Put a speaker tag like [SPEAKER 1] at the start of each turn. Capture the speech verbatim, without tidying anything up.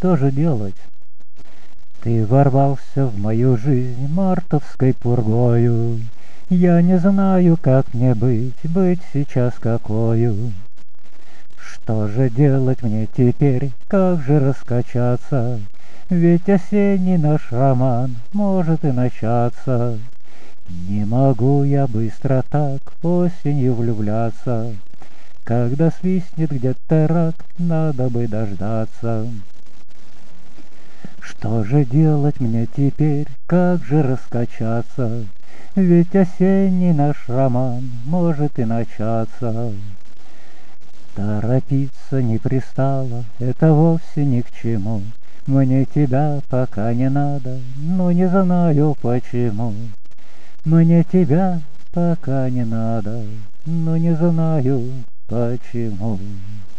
[SPEAKER 1] что же делать? Ты ворвался в мою жизнь мартовской пургою. Я не знаю, как мне быть, быть сейчас какою. Что же делать мне теперь, как же раскачаться? Ведь осенний наш роман может и начаться. Не могу я быстро так осенью влюбляться. Когда свистнет где-то рак, надо бы дождаться. Что же делать мне теперь, как же раскачаться? Ведь осенний наш роман может и начаться. Торопиться не пристало, это вовсе ни к чему. Мне тебя пока не надо, но не знаю почему. Мне тебя пока не надо, но не знаю почему.